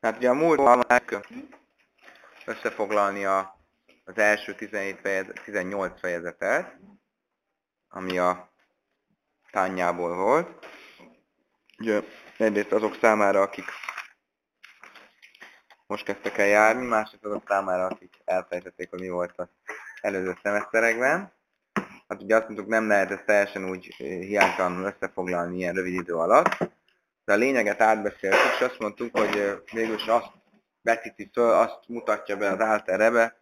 Hát ugye a múlt összefoglalni az első 18 fejezetet, ami a tányából volt. Ugye egyrészt azok számára, akik most kezdtek el járni, másrészt azok számára, akik elfelejtették, hogy mi volt az előző szemeszterekben. Hát ugye azt mondtuk, nem lehet ezt teljesen úgy hiánytalanul összefoglalni ilyen rövid idő alatt, de a lényeget átbeszéltük, és azt mondtuk, hogy végülis azt vetíti föl, azt mutatja be az Alter Rebbe,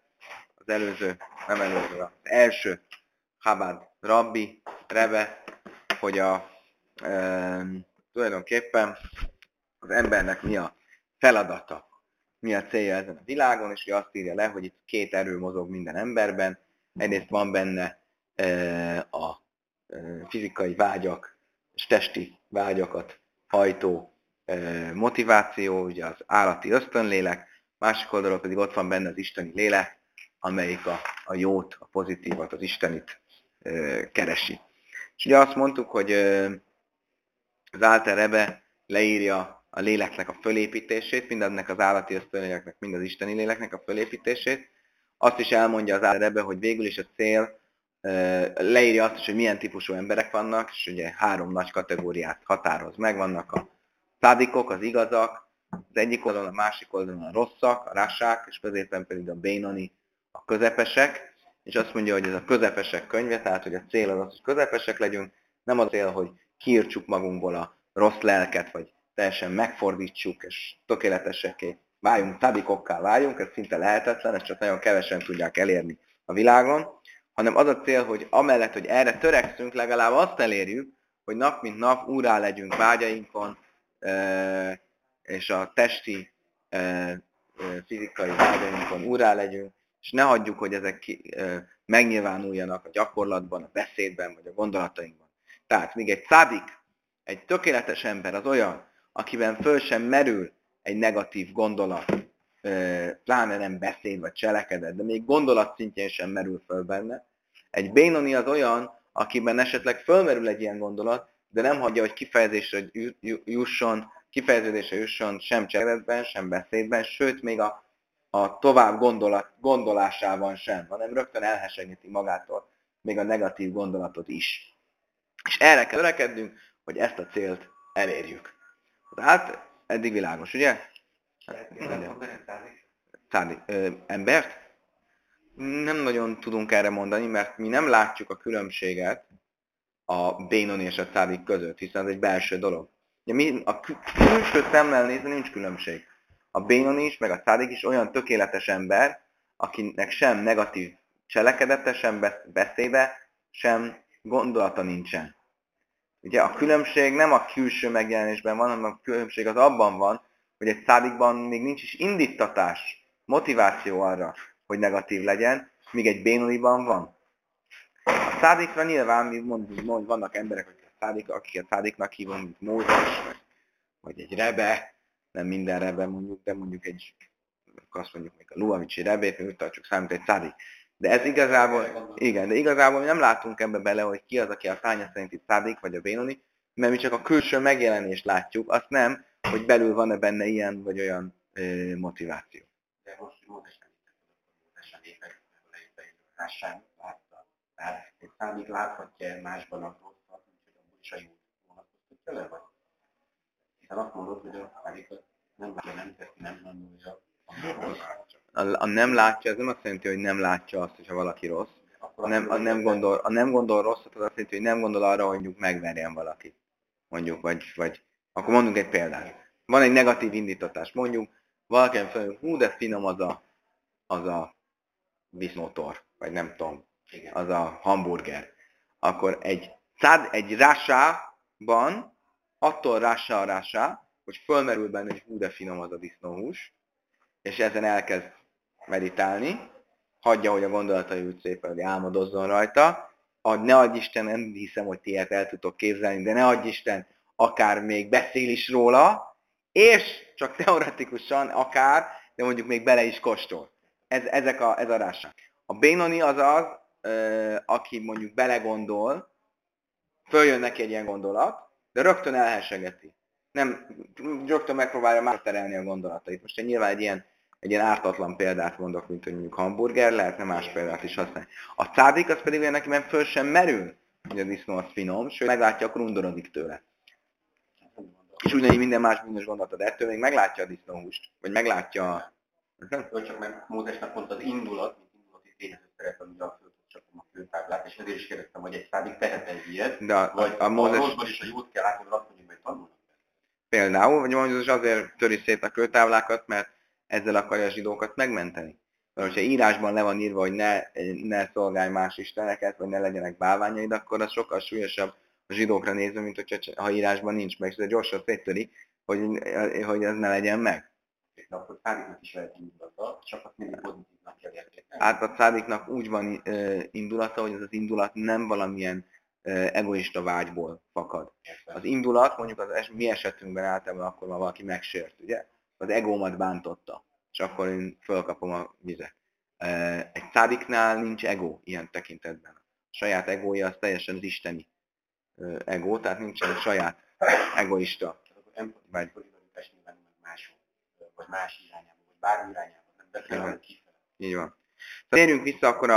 az első Chabad rabbi, Rebbe, hogy tulajdonképpen az embernek mi a feladata, mi a célja ezen a világon, és ő azt írja le, hogy itt két erő mozog minden emberben. Egyrészt van benne a fizikai vágyak és testi vágyakat hajtó motiváció, ugye az állati ösztönlélek, másik oldalon pedig ott van benne az isteni lélek, amelyik a jót, a pozitívat, az istenit keresi. És ugye azt mondtuk, hogy az Alter Rebbe leírja a léleknek a fölépítését, mind annak az állati ösztönléleknek, mind az isteni léleknek a fölépítését. Azt is elmondja az Alter Rebbe, hogy végül is a cél, leírja azt is, hogy milyen típusú emberek vannak, és ugye 3 nagy kategóriát határoz meg. Vannak a szádikok, az igazak, az egyik oldalon, a másik oldalon a rosszak, a rásák, és középen pedig a bénoni, a közepesek. És azt mondja, hogy ez a közepesek könyve, tehát hogy a cél az, hogy közepesek legyünk, nem az a cél, hogy kiírtsuk magunkból a rossz lelket, vagy teljesen megfordítsuk, és tökéletesekké váljunk, tabikokká váljunk, ez szinte lehetetlen, ezt csak nagyon kevesen tudják elérni a világon, hanem az a cél, hogy amellett, hogy erre törekszünk, legalább azt elérjük, hogy nap mint nap úrrá legyünk vágyainkon, és a testi, fizikai vágyainkon úrrá legyünk, és ne hagyjuk, hogy ezek megnyilvánuljanak a gyakorlatban, a beszédben, vagy a gondolatainkban. Tehát míg egy szádik, egy tökéletes ember az olyan, akiben föl sem merül egy negatív gondolat, pláne nem beszéd vagy cselekedet, de még gondolat szintjén sem merül föl benne. Egy bénoni az olyan, akiben esetleg fölmerül egy ilyen gondolat, de nem hagyja, hogy kifejezésre jusson sem cselekedetben, sem beszédben, sőt még a tovább gondolásában sem, hanem rögtön elhesegeti magától még a negatív gondolatot is. És erre kell törekednünk, hogy ezt a célt elérjük. Tehát eddig világos, ugye? Embert? Nem nagyon tudunk erre mondani, mert mi nem látjuk a különbséget a bénoni és a szádik között, hiszen ez egy belső dolog. Ugye mi a külső szemmel nézve nincs különbség. A bénoni is, meg a szádik is olyan tökéletes ember, akinek sem negatív cselekedete, sem beszéde, sem gondolata nincsen. Ugye a különbség nem a külső megjelenésben van, hanem a különbség az abban van, hogy egy szádikban még nincs is indítatás, motiváció arra, hogy negatív legyen, míg egy bénoniban van. A szádikra nyilván mi mondjuk, vannak emberek, akik a szádiknak hívom, mint Mózes, vagy egy rebe, nem minden rebe mondjuk, de mondjuk azt mondjuk még a Luavicsi rebét, mi úgy tartsuk számít egy szádik. De ez igazából, igen, de igazából mi nem látunk ebbe bele, hogy ki az, aki a tánya szerinti szádik, vagy a bénoni, mert mi csak a külső megjelenést látjuk, azt nem, hogy belül van-e benne ilyen, vagy olyan motiváció. De most Mózesen népek leírta, látta. Tehát egy szádik láthatja másban a rosszat, úgyhogy amúgy is a jót vonatkoztatja le, vagy? Hiszen azt mondod, hogy a szádikat nem látja, nem teszi, nem tanulja. A nem látja, ez nem azt jelenti, hogy nem látja azt, hogyha valaki rossz. A nem gondol rosszat, az azt jelenti, hogy nem gondol arra, hogy mondjuk megverjen valakit. Mondjuk, vagy akkor mondunk egy példát. Van egy negatív indítatás, mondjuk, valakinek felül, de finom az a viszmotor, vagy nem tudom, az a hamburger. Akkor egy rásában, attól rásá, hogy fölmerül benne, hogy de finom az a disznóhús, és ezen elkezd meditálni, hagyja, hogy a gondolatai úgy szépen, hogy álmodozzon rajta, ne adj Isten, nem hiszem, hogy ti ilyet el tudtok képzelni, de ne adj Isten, akár még beszél is róla, és csak teoretikusan akár, de mondjuk még bele is kóstol. Ez a rásság. A bénoni az az, aki mondjuk belegondol, följön neki egy ilyen gondolat, de rögtön elhessegeti. Nem rögtön megpróbálja másterelni a gondolatait. Most én nyilván egy ilyen ártatlan példát mondok, mint hogy mondjuk hamburger, lehetne más példát is használni. A cádik az pedig olyan, neki nem föl sem merül, hogy a disznó az finom, sőt meglátja, akkor undorodik tőle. És ugyanígy minden más bűnös gondolata, de ettől még meglátja a disznóhúst, vagy meglátja a... Jó, csak meg Mózesnek pont az indulat, mint indulati tényező szerepel ugye a földhöz csapom a kőtáblát, és ezért is kérdeztem, hogy egy szádik tehet egy ilyet, de vagy a rosszban is a jót kell látni, azt mondjuk, hogy tanulnak. Például, vagy Mózes azért töri szét a kőtáblákat, mert ezzel akarja a zsidókat megmenteni. Mert hogyha írásban le van írva, hogy ne szolgálj más isteneket, vagy ne legyenek bálványaid, akkor az sokkal súlyosabb a zsidókra nézve, mint hogyha, ha írásban nincs meg, és ez gyorsan széttöri, hogy ez ne legyen meg. De akkor szádiknak is lehet indulata, csak azt mindig pozitívnak kell értékelni. Hát a szádiknak úgy van indulata, hogy ez az indulat nem valamilyen egoista vágyból fakad. Az indulat, mondjuk mi esetünkben általában akkor van valaki megsért, ugye? Az egómat bántotta, és akkor én fölkapom a vizet. Egy szádiknál nincs ego ilyen tekintetben. A saját egója az teljesen az isteni ego, tehát nincsen saját egoista. Vagy máshol, vagy más irányába, vagy bármi irányába, nem beszélünk kifele. Így van. Térjünk vissza akkor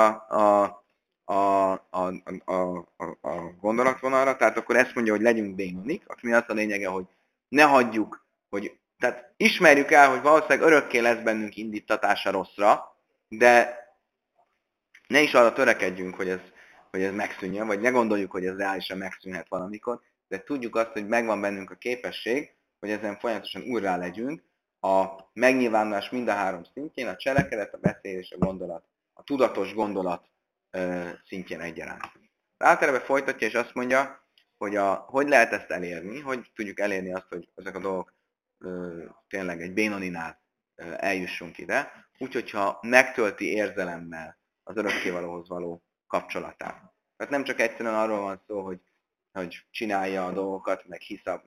a gondolatvonalra, tehát akkor ezt mondja, hogy legyünk bénonik, ami az a lényege, hogy ne hagyjuk, hogy, tehát ismerjük el, hogy valószínűleg örökké lesz bennünk indítatása rosszra, de ne is arra törekedjünk, hogy ez megszűnjön, vagy ne gondoljuk, hogy ez reálisan megszűnhet valamikor, de tudjuk azt, hogy megvan bennünk a képesség, hogy ezen folyamatosan úrrá legyünk, a megnyilvánulás mind a három szintjén, a cselekedet, a beszélés, a gondolat, a tudatos gondolat szintjén egyaránt. Általában folytatja és azt mondja, hogy hogy lehet ezt elérni, hogy tudjuk elérni azt, hogy ezek a dolgok tényleg egy bénoninál eljussunk ide, úgyhogy ha megtölti érzelemmel az örökkévalóhoz való kapcsolatát. Tehát nem csak egyszerűen arról van szó, hogy csinálja a dolgokat, meg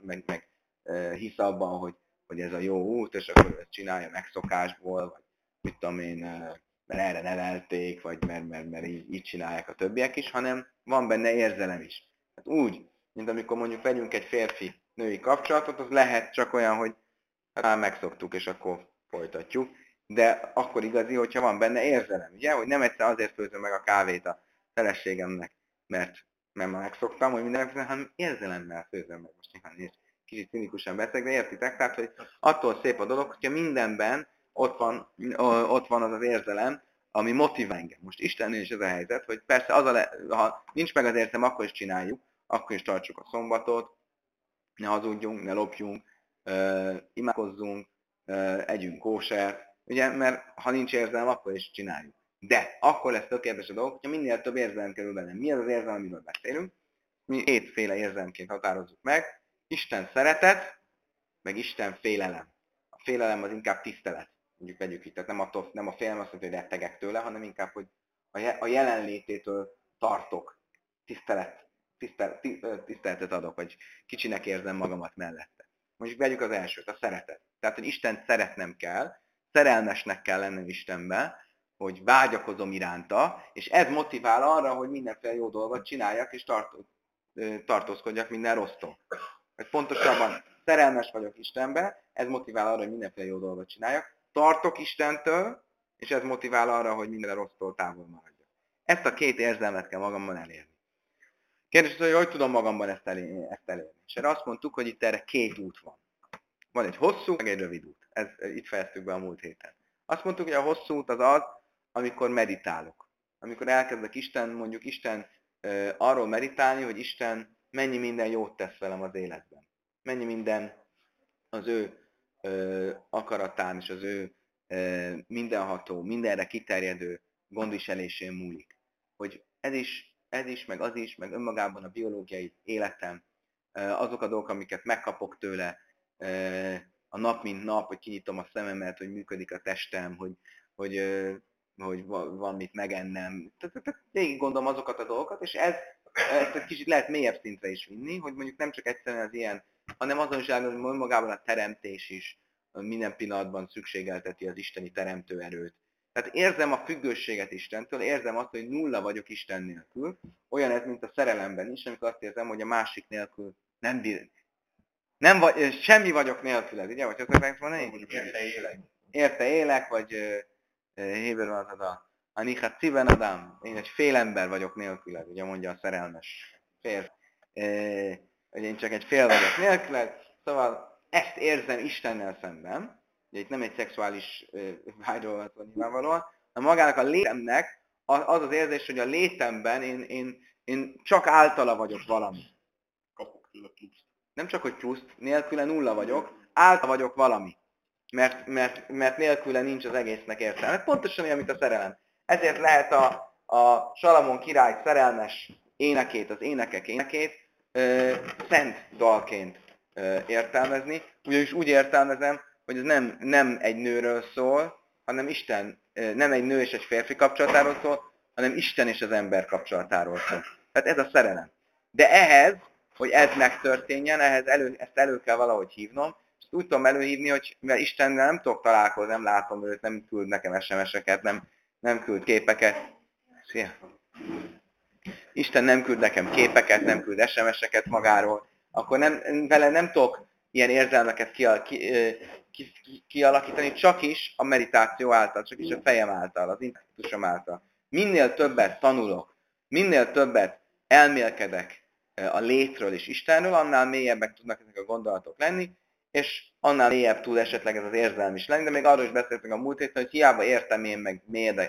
hisz abban, hogy ez a jó út, és akkor ezt csinálja megszokásból, vagy mit tudom én, mert erre nevelték, vagy mert így csinálják a többiek is, hanem van benne érzelem is. Hát úgy, mint amikor mondjuk vegyünk egy férfi-női kapcsolatot, az lehet csak olyan, hogy hát már megszoktuk, és akkor folytatjuk, de akkor igazi, hogyha van benne érzelem, ugye? Hogy nem egyszer azért főzöm meg a kávét a feleségemnek, mert már megszoktam, hogy mindenféle, hanem érzelemmel főzöm meg. Most nyilván kicsit cinikusan beszélek, de értitek? Tehát, hogy attól szép a dolog, hogyha mindenben ott van az az érzelem, ami motivál engem. Most Istennél is ez a helyzet, hogy persze ha nincs meg az érzelem, akkor is csináljuk, akkor is tartsuk a szombatot, ne hazudjunk, ne lopjunk, imádkozzunk, együnk kósert, ugye, mert ha nincs érzelem, akkor is csináljuk. De akkor lesz tökéletes a dolog, hogyha minél több érzelem kerül benne. Mi az az érzelem, amiről beszélünk? Mi kétféle érzelemként határozzuk meg. Isten szeretet, meg Isten félelem. A félelem az inkább tisztelet. Mondjuk vegyük itt, tehát nem a félelem azt mondja, hogy rettegek tőle, hanem inkább, hogy a jelenlététől tartok, tiszteletet adok, vagy kicsinek érzem magamat mellette. Mondjuk vegyük az elsőt, a szeretet. Tehát, hogy Istent szeretnem kell, szerelmesnek kell lennem Istenben, hogy vágyakozom iránta, és ez motivál arra, hogy mindenféle jó dolgot csináljak, és tartózkodjak minden rossztól. Vagy pontosabban szerelmes vagyok Istenbe, ez motivál arra, hogy mindenféle jó dolgot csináljak, tartok Istentől, és ez motivál arra, hogy minden rossztól távol maradjak. Ezt a két érzelmet kell magamban elérni. Kérdés az, hogy tudom magamban ezt elérni. És erre azt mondtuk, hogy itt erre két út van. Van egy hosszú, meg egy rövid út. Itt fejeztük be a múlt héten. Azt mondtuk, hogy a hosszú út az, amikor meditálok. Amikor elkezdek Isten arról meditálni, hogy Isten mennyi minden jót tesz velem az életben. Mennyi minden az ő akaratán és az ő mindenható, mindenre kiterjedő gondviselésén múlik. Hogy ez is, meg az is, meg önmagában a biológiai életem, azok a dolgok, amiket megkapok tőle, a nap mint nap, hogy kinyitom a szememet, hogy működik a testem, hogy van mit megennem. Tehát végig gondolom azokat a dolgokat, és ezt egy kicsit lehet mélyebb szintre is vinni, hogy mondjuk nem csak egyszerűen az ilyen, hanem azon is hogy magában a teremtés is minden pillanatban szükségelteti az isteni teremtő erőt. Tehát érzem a függőséget Istentől, érzem azt, hogy nulla vagyok Isten nélkül. Olyan ez, mint a szerelemben is, amikor azt érzem, hogy a másik nélkül nem bír. Nem vagy, semmi vagyok nélküled, ugye? Vagy azt akarják mondani? Érte élek, vagy héberül az a nichat ciben adam. Én egy fél ember vagyok nélküled, ugye mondja a szerelmes férfi. Hogy én csak egy fél vagyok nélküled. Szóval ezt érzem Istennel szemben. Ugye itt nem egy szexuális vágyról van szó nyilvánvalóan, hanem magának a létemnek az az érzés, hogy a létemben én csak általa vagyok valami. Kapok tőle pluszt. Nem csak, hogy pluszt, nélküle nulla vagyok, által vagyok valami. Mert nélküle nincs az egésznek értelme. Pontosan olyan, mint a szerelem. Ezért lehet a Salamon király szerelmes énekét, az énekek énekét szent dalként értelmezni. Ugyanis úgy értelmezem, hogy ez nem egy nőről szól, hanem Isten, nem egy nő és egy férfi kapcsolatáról szól, hanem Isten és az ember kapcsolatáról szól. Tehát ez a szerelem. De ehhez, hogy ez megtörténjen, ezt elő kell valahogy hívnom, és úgy tudom előhívni, hogy mivel Istennel nem tudok találkozni, nem látom őt, nem küld nekem SMS-eket, nem küld képeket. Szia! Isten nem küld nekem képeket, nem küld SMS-eket magáról, akkor vele nem tudok ilyen érzelmeket kialakítani, csak is a meditáció által, csak is a fejem által, az intellektusom által. Minél többet tanulok, minél többet elmélkedek a létről és Istenről, annál mélyebbek tudnak ezek a gondolatok lenni, és annál mélyebb tud esetleg ez az érzelem is lenni, de még arról is beszéltünk a múlt héten, hogy hiába értem én meg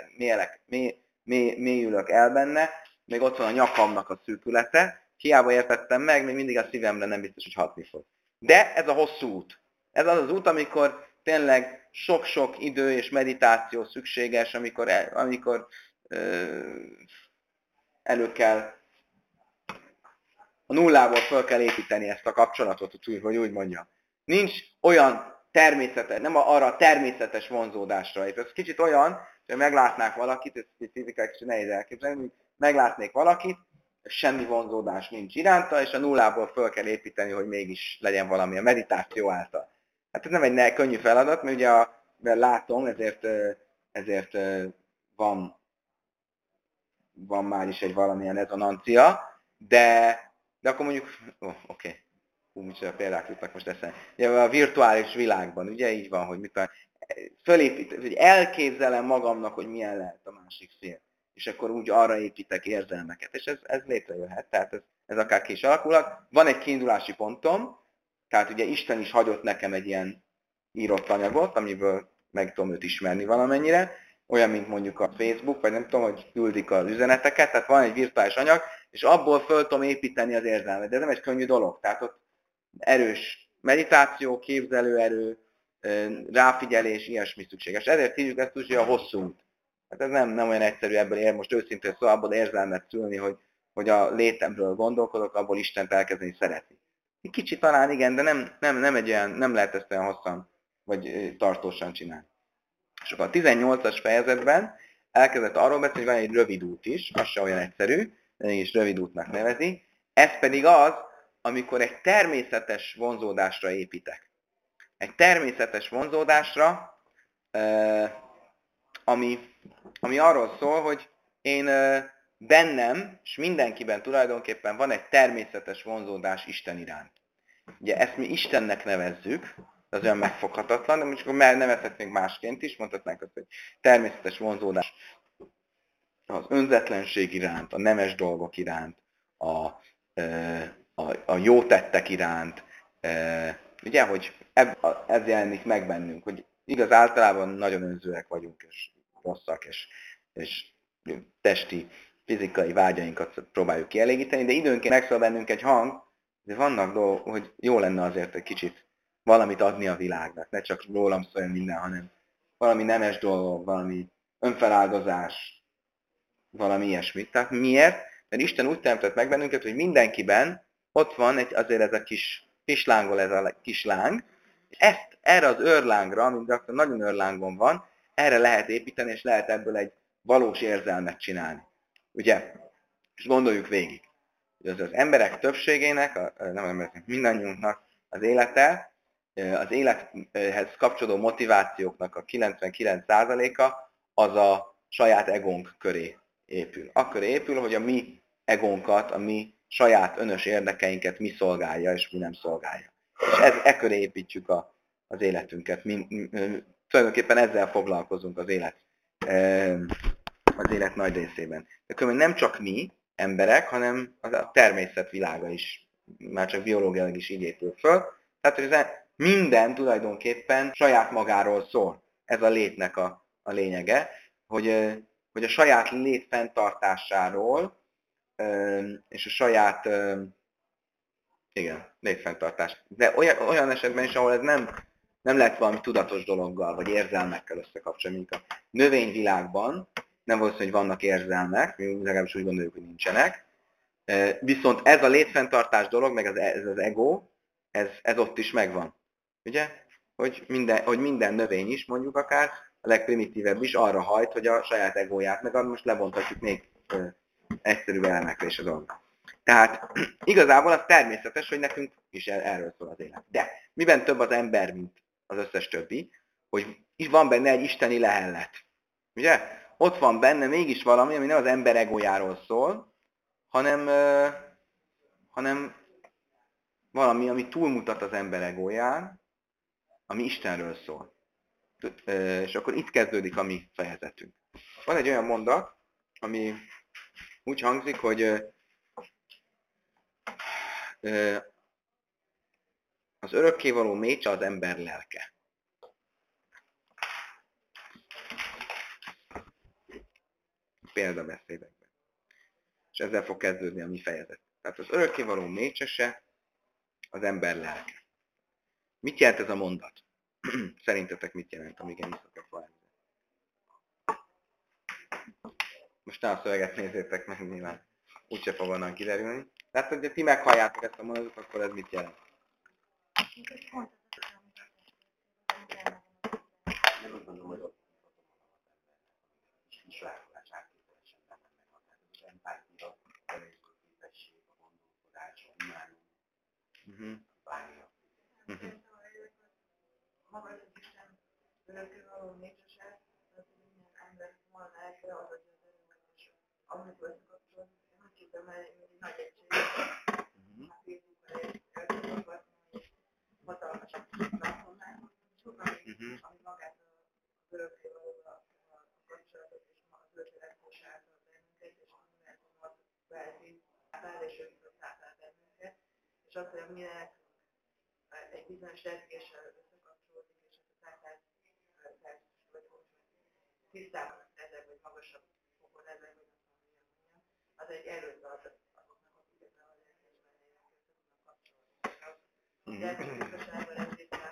mélyülök el benne, még ott van a nyakamnak a szűkülete, hiába értettem meg, még mindig a szívemre nem biztos, hogy hatni fog. De ez a hosszú út. Ez az az út, amikor tényleg sok-sok idő és meditáció szükséges, amikor elő kell, a nullából föl kell építeni ezt a kapcsolatot, hogy úgy mondjam. Nincs olyan természetes, nem arra a természetes vonzódásra. Ez kicsit olyan, hogy meglátnák valakit, ez fizikai kicsit nehéz elképzelni, hogy meglátnék valakit, semmi vonzódás nincs iránta, és a nullából föl kell építeni, hogy mégis legyen valami a meditáció által. Hát ez nem egy könnyű feladat, mert ugye mert látom, ezért van már is egy valamilyen rezonancia, de akkor mondjuk, oké. Micsoda példák jutnak most eszembe. Ugye a virtuális világban, ugye így van, hogy hogy elképzelem magamnak, hogy milyen lehet a másik fél. És akkor úgy arra építek érzelmeket. És ez létrejöhet, tehát ez akár ki is alakulhat. Van egy kiindulási pontom, tehát ugye Isten is hagyott nekem egy ilyen írott anyagot, amiből meg tudom őt ismerni valamennyire, olyan, mint mondjuk a Facebook, vagy nem tudom, hogy küldik az üzeneteket, tehát van egy virtuális anyag, és abból föl tudom építeni az érzelmet. De ez nem egy könnyű dolog. Tehát ott erős meditáció, képzelőerő, ráfigyelés, ilyesmi szükséges. Ezért hívjuk ezt úgy, hogy a hosszú út. Hát ez nem olyan egyszerű ebből most őszintén szó, abból érzelmet szülni, hogy a létemről gondolkodok, abból Istent elkezdeni szeretni. Egy kicsit talán igen, de nem egy olyan, nem lehet ezt olyan hosszan, vagy tartósan csinálni. És akkor a 18-as fejezetben elkezdett arról beszélni, hogy van egy rövid út is, az se olyan egyszerű, de is rövid útnak nevezi. Ez pedig az, amikor egy természetes vonzódásra építek. Egy természetes vonzódásra, ami arról szól, hogy én bennem, és mindenkiben tulajdonképpen van egy természetes vonzódás Isten iránt. Ugye ezt mi Istennek nevezzük, az olyan megfoghatatlan, de most akkor nevezhetnénk másként is, mondhatnánk azt, hogy természetes vonzódás az önzetlenség iránt, a nemes dolgok iránt, a jó tettek iránt, ugye, hogy ez jelenik meg bennünk, hogy igaz, általában nagyon önzőek vagyunk, és rosszak, és testi, fizikai vágyainkat próbáljuk kielégíteni, de időnként megszól bennünk egy hang, de vannak dolgok, hogy jó lenne azért egy kicsit valamit adni a világnak, ne csak rólam szóljon minden, hanem valami nemes dolog, valami önfeláldozás, valami ilyesmit. Tehát miért? Mert Isten úgy teremtett meg bennünket, hogy mindenkiben ott van azért ez a kis lángol, ez a kis láng, és erre az őrlángra, amit nagyon őrlángon van, erre lehet építeni, és lehet ebből egy valós érzelmet csinálni. Ugye? És gondoljuk végig. Az emberek többségének, nem embereknek, mindannyiunknak az élete, az élethez kapcsolódó motivációknak a 99%-a az a saját egónk köré épül. Akkor épül, hogy a mi egónkat, a mi saját önös érdekeinket mi szolgálja, és mi nem szolgálja. És köré építjük az életünket. Tulajdonképpen ezzel foglalkozunk az élet nagy részében. De különben nem csak mi, emberek, hanem a természet világa is, már csak biológiailag is így épül föl. Tehát, hogy minden tulajdonképpen saját magáról szól. Ez a létnek a lényege, hogy a saját lét fenntartásáról és a saját létfenntartás. De olyan esetben is, ahol ez nem lett valami tudatos dologgal, vagy érzelmekkel összekapcsolni, mint a növényvilágban, nem valószínű, hogy vannak érzelmek, mi legalábbis úgy gondoljuk, hogy nincsenek. Viszont ez a létfenntartás dolog, meg ez az ego, ez ott is megvan. Ugye? Hogy minden növény is, mondjuk akár a legprimitívebb is arra hajt, hogy a saját egóját, meg most lebonthatjuk még egyszerűbb elemekre is a dolgot. Tehát igazából az természetes, hogy nekünk is erről szól az élet. De miben több az ember, mint az összes többi, hogy van benne egy isteni lehellet. Ugye? Ott van benne mégis valami, ami nem az ember egójáról szól, hanem valami, ami túlmutat az ember egóján, ami Istenről szól. És akkor itt kezdődik a mi fejezetünk. Van egy olyan mondat, ami úgy hangzik, hogy az örökkévaló mécse az ember lelke. Példabeszédekben. És ezzel fog kezdődni a mi fejezet. Tehát az örökkévaló mécsese az ember lelke. Mit jelent ez a mondat? Szerintetek mit jelent, amíg én iszok a valamit? Most ne a szöveget nézzétek meg, nyilván úgyse fog onnan kiderülni. Tehát, hogyha ti meghalljátok ezt a mondatot, akkor ez mit jelent? Nem úgy gondolom, hogy ott is látomás áttételesen benne meghatározó. Az empátia, a képesség, a gondolkodás, a imádó, bárja. Maga az Isten örökkévaló mécsese, az minden ember van elke, az az erőmetes. Amikor összekapcsolódik, én úgy hittem el, hogy egy nagy egység, a Facebookon egy hatalmas platformán, ami magát az örökkévalóval kapcsolatot és az ötletes által bennünket, és a univerzumot beáll és összeállítál bennünket, és azt, hogy mi nekünk egy bizonyos rezgéssel összekapcsolódik, és ez a tártás vagy tisztában ezek, vagy magasabb fokon ezek, vagy nem tudom, milyen mondjam, az egy erőt ad azoknak, akik ebben a lelkesben élnek, össze tudnak kapcsolódni. De ez is biztoságban ez ritkán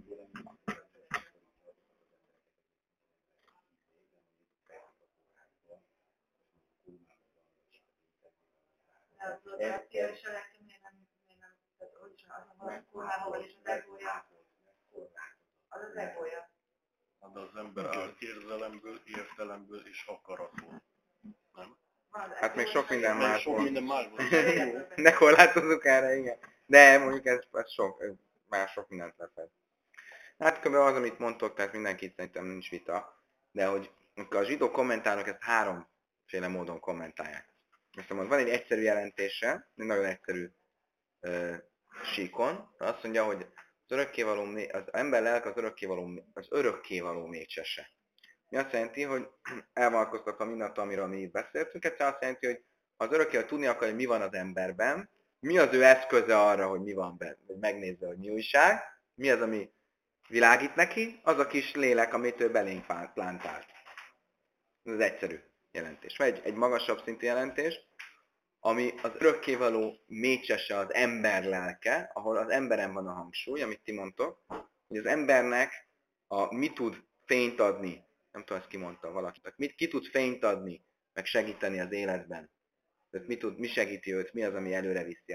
de a tudatja és a lelke miért nem, tehát hogy is az a kormában, és az egója, az az egója. De az ember áll értelemből és akaratból. Nem? Hát még sok minden másból. Sok minden másból. Ne korlátozzuk erre, igen. De mondjuk ez sok mindent lefed. Hát kb. Az, amit mondtok, tehát mindenkit szerintem nincs vita, de hogy a zsidó kommentárok ezt háromféle módon kommentálják. Most mondom, van egy egyszerű jelentése, egy nagyon egyszerű síkon, azt mondja, hogy az ember lelke az örökkévaló mécsese. Mi azt jelenti, hogy elvonatkoztatva mindattól, amiről mi itt beszéltünk, ez azt jelenti, hogy az örökkévaló tudni akar, hogy mi van az emberben, mi az ő eszköze arra, hogy mi van benne, hogy megnézze, hogy mi újság, mi az, ami világít neki, az a kis lélek, amit ő belénk plántált. Ez az egyszerű jelentés. Vagy egy magasabb szintű jelentés, ami az örökkévaló mécsese az ember lelke, ahol az emberen van a hangsúly, amit ti mondtok, hogy az embernek mi tud fényt adni, nem tudom, ezt kimondta valaki, ki tud fényt adni, meg segíteni az életben. Tehát mi segíti őt, mi az, ami előre viszi,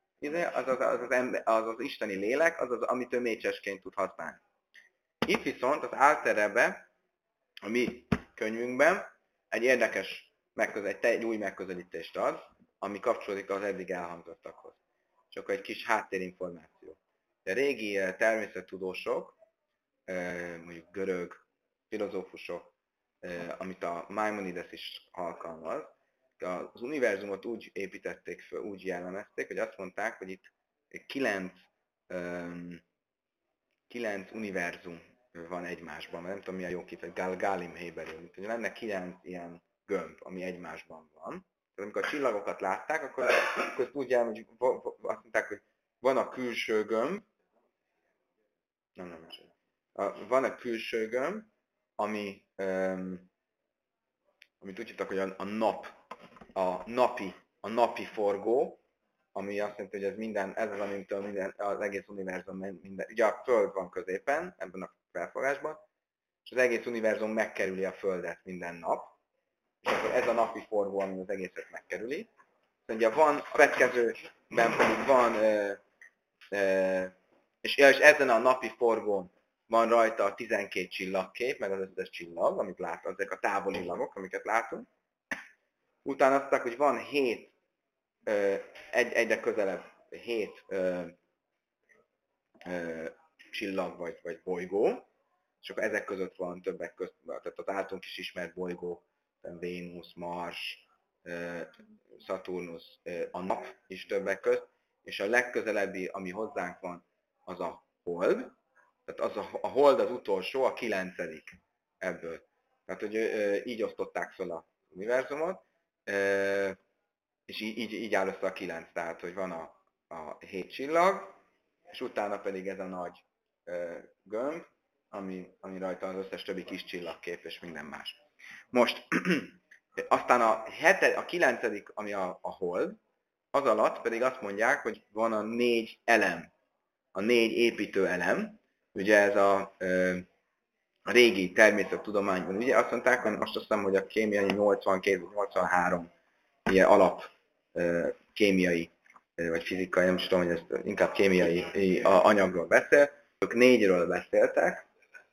az isteni lélek, az, amit ő mécsesként tud használni. Itt viszont az Alter Rebbe, a mi könyvünkben egy érdekes egy új megközelítést ad, ami kapcsolódik az eddig elhangzottakhoz. Csak egy kis háttérinformáció. De régi természettudósok, mondjuk görög filozófusok, amit a Maimonides is alkalmaz, az univerzumot úgy építették föl, úgy jellemezték, hogy azt mondták, hogy itt 9 9 univerzum van egymásban, mert nem tudom mi a jó kifejezés, Galgalim héberül, mint hogy lenne 9 ilyen gömb, ami egymásban van. Tehát amikor a csillagokat látták, akkor tudják, hogy azt mondták, hogy van a külső gömb, van a külső gömb, amit úgy hívtak, hogy a nap, a napi forgó, ami azt jelenti, hogy ez az, amitől minden, az egész univerzum minden, ugye a Föld van középen, ebben a felfogásban, és az egész univerzum megkerüli a Földet minden nap, és akkor ez a napi forgó, ami az egészet megkerüli. Ugye van, a következőben pedig van, és ezen a napi forgón van rajta a 12 csillagkép, meg az összes csillag, amit látunk, ezek a távoli illagok, amiket látunk. Utána azt mondták, hogy van 7, egyre közelebb 7 csillag vagy bolygó, és akkor ezek között van többek között, tehát az általunk is ismert bolygók, Vénusz, Mars, Szaturnusz, a nap is többek között, és a legközelebbi, ami hozzánk van, az a hold. Tehát a hold az utolsó, a 9. ebből. Tehát, hogy így osztották fel az univerzumot, és így áll össze a 9. Tehát, hogy van a 7 csillag, és utána pedig ez a nagy gömb, ami rajta az összes többi kis csillagkép, és minden más. Most, aztán a 9. ami a hold, az alatt pedig azt mondják, hogy van a 4 elem, a 4 építő elem, ugye ez a régi természettudományban, ugye azt mondták, hogy most azt hiszem, hogy a kémiai 82-83 ilyen alap kémiai, vagy fizikai, nem is tudom, hogy ez inkább kémiai anyagról beszél, ők 4-ről beszéltek,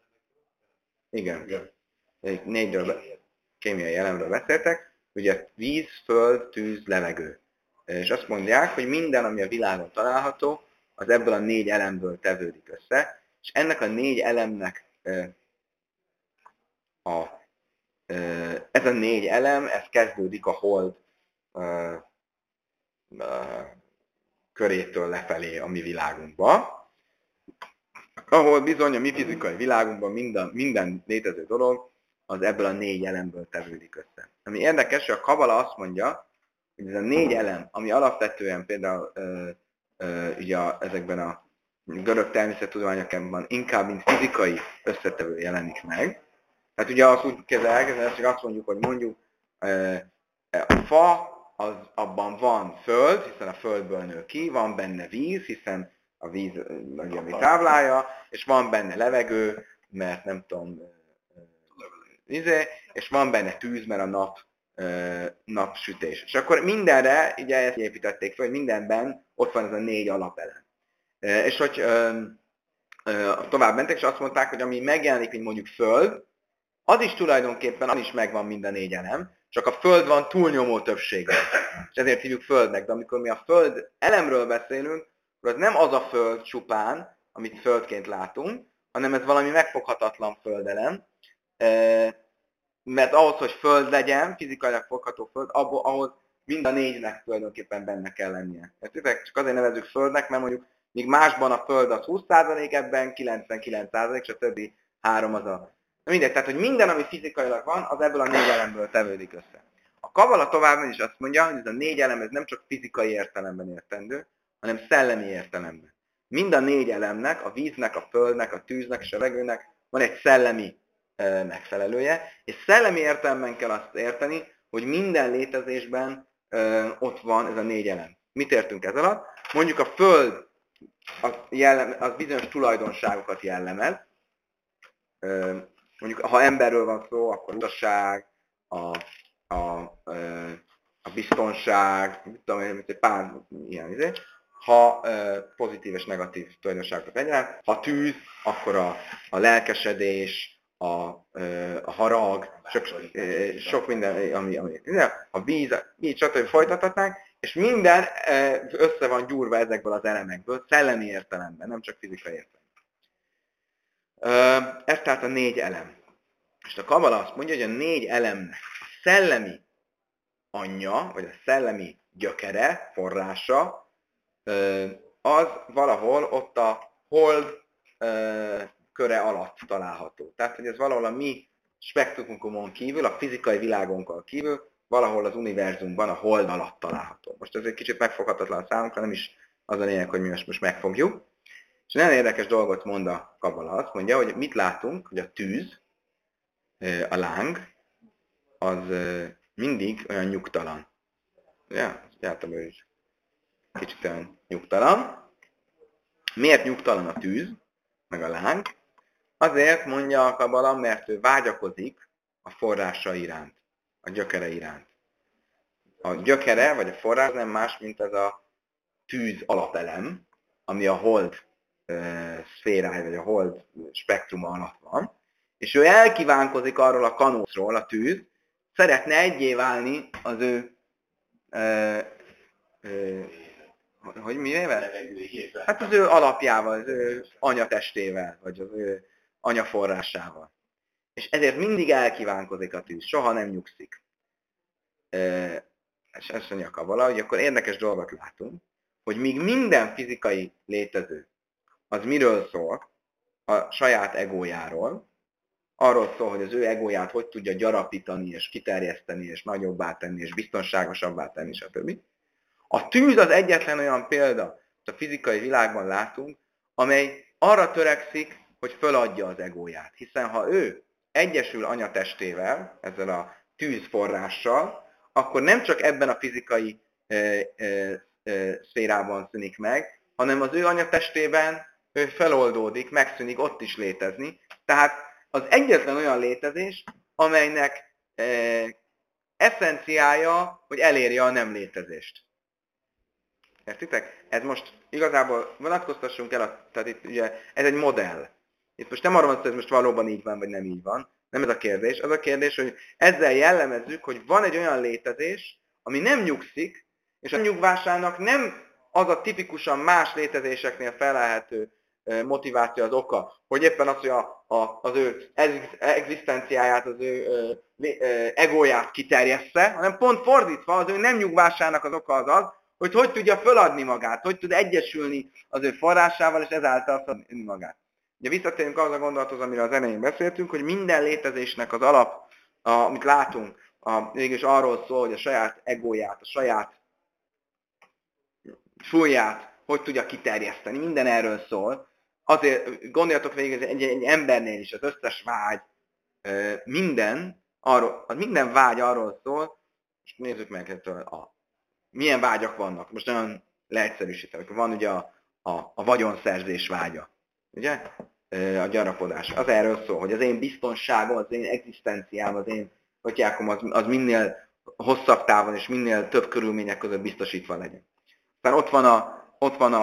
igen, 4-ről kémiai elemről beszéltek, ugye víz, föld, tűz, levegő. És azt mondják, hogy minden, ami a világon található, az ebből a 4 elemből tevődik össze, és ennek a 4 elemnek ez a 4 elem, ez kezdődik a hold körétől lefelé a mi világunkba, ahol bizony a mi fizikai világunkban minden létező dolog az ebből a 4 elemből tevődik össze. Ami érdekes, hogy a Kabala azt mondja, hogy ez a 4 elem, ami alapvetően például ugye ezekben a görög természettudományokban inkább mint fizikai összetevő jelenik meg. Hát ugye azt úgy kell elkezdeni, hogy azt mondjuk, hogy mondjuk a fa, abban van föld, hiszen a földből nő ki, van benne víz, hiszen a víz ugye, ami táblája, és van benne levegő, mert nem tudom, és van benne tűz, mert a napsütés. És akkor mindenre, ugye ezt építették fel, hogy mindenben ott van ez a 4 alapelem. És hogy tovább mentek, és azt mondták, hogy ami megjelenik, mint mondjuk föld, az is tulajdonképpen, az is megvan mind a 4 elem, csak a föld van túlnyomó többségben. És ezért hívjuk földnek. De amikor mi a föld elemről beszélünk, akkor az nem az a föld csupán, amit földként látunk, hanem ez valami megfoghatatlan földelem, mert ahhoz, hogy föld legyen, fizikailag fogható föld, ahhoz mind a 4-nek tulajdonképpen benne kell lennie. Értitek? Csak azért nevezzük földnek, mert mondjuk míg másban a föld az 20%, ebben 99%, és a többi 3 az a... Mindegy, tehát, hogy minden, ami fizikailag van, az ebből a 4 elemből tevődik össze. A Kabala tovább is azt mondja, hogy ez a 4 elem ez nem csak fizikai értelemben értendő, hanem szellemi értelemben. Mind a 4 elemnek, a víznek, a földnek, a tűznek és a levegőnek van egy szellemi megfelelője, és szellemi értelemben kell azt érteni, hogy minden létezésben ott van ez a 4 elem. Mit értünk ez alatt? Mondjuk a föld az bizonyos tulajdonságokat jellemez. Mondjuk, ha emberről van szó, akkor utasság, a biztonság, pár ilyen ha pozitív és negatív tulajdonságokat egyaránt. Ha tűz, akkor a lelkesedés, a harag, sok minden, ami a víz, így stb. Folytathatnánk, és minden össze van gyúrva ezekből az elemekből, szellemi értelemben, nem csak fizikai értelemben. Ez tehát a 4 elem. És a Kabala azt mondja, hogy a 4 elemnek a szellemi anyja, vagy a szellemi gyökere, forrása, az valahol ott a hold köre alatt található. Tehát, hogy ez valahol a mi spektrumunkon kívül, a fizikai világunkon kívül, valahol az univerzumban a hold alatt található. Most ez egy kicsit megfoghatatlan számunkra, nem is az a lényeg, hogy mi most megfogjuk. És nagyon érdekes dolgot mond a Kabala. Azt mondja, hogy mit látunk, hogy a tűz, a láng, az mindig olyan nyugtalan. Ja, jártam ő is. Kicsit olyan nyugtalan. Miért nyugtalan a tűz, meg a láng? Azért mondja a Kabala, mert ő vágyakozik a forrása iránt, a gyökere iránt. A gyökere, vagy a forrás nem más, mint ez a tűz alapelem, ami a hold szférája, vagy a hold spektruma alatt van, és ő elkívánkozik arról a kanócról, a tűz, szeretne egyé válni az ő hogy mivel? Hát az ő alapjával, az ő anyatestével, vagy az ő anyaforrásával. És ezért mindig elkívánkozik a tűz, soha nem nyugszik. És ezt mondja a Kabala, hogy akkor érdekes dolgot látunk, hogy míg minden fizikai létező az miről szól? A saját egójáról. Arról szól, hogy az ő egóját hogy tudja gyarapítani, és kiterjeszteni, és nagyobbá tenni, és biztonságosabbá tenni, stb. A tűz az egyetlen olyan példa, hogy a fizikai világban látunk, amely arra törekszik, hogy föladja az egóját. Hiszen ha ő egyesül anyatestével, ezzel a tűzforrással, akkor nem csak ebben a fizikai szférában szűnik meg, hanem az ő anyatestében ő feloldódik, megszűnik ott is létezni. Tehát az egyetlen olyan létezés, amelynek eszenciája, hogy elérje a nem létezést. Értitek? Ez most igazából vonatkoztassunk el, tehát itt ugye ez egy modell. Itt most nem arról van, hogy ez most valóban így van, vagy nem így van. Nem ez a kérdés. Az a kérdés, hogy ezzel jellemezzük, hogy van egy olyan létezés, ami nem nyugszik, és a nyugvásának nem az a tipikusan más létezéseknél felelhető motiváció az oka, hogy éppen az, hogy az ő egzisztenciáját, az ő egóját kiterjessze, hanem pont fordítva, az ő nem nyugvásának az oka az, hogy tudja föladni magát, hogy tud egyesülni az ő forrásával, és ezáltal föladni magát. Ugye visszatérünk az a gondolathoz, amire az elején beszéltünk, hogy minden létezésnek az alap, amit látunk, mégis arról szól, hogy a saját egóját, a saját súlyát hogy tudja kiterjeszteni. Minden erről szól. Azért gondoljatok végig, egy embernél is az összes vágy, minden vágy arról szól, és nézzük meg, milyen vágyak vannak. Most nagyon leegyszerűsítem. Van ugye a vagyonszerzés vágya. Ugye? A gyarapodás. Az erről szól, hogy az én biztonságom, az én egzisztenciám, az én atyákom az minél hosszabb távon és minél több körülmények között biztosítva legyen. Aztán ott van